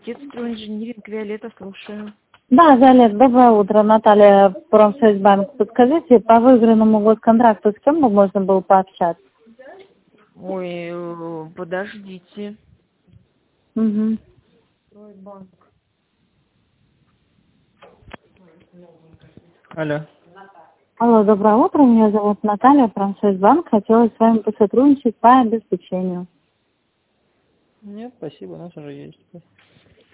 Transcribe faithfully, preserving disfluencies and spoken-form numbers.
Комитет стройинжиниринг, Виолетта, слушаю. Да, Виолетта, доброе утро. Наталья, Промсвязьбанк. Подскажите, по выигранному госконтракту с кем бы можно было пообщаться? Ой, э, подождите. Угу. Алло. Алло, доброе утро. Меня зовут Наталья, Промсвязьбанк. Хотела с вами посотрудничать по обеспечению. Нет, спасибо, у нас уже есть.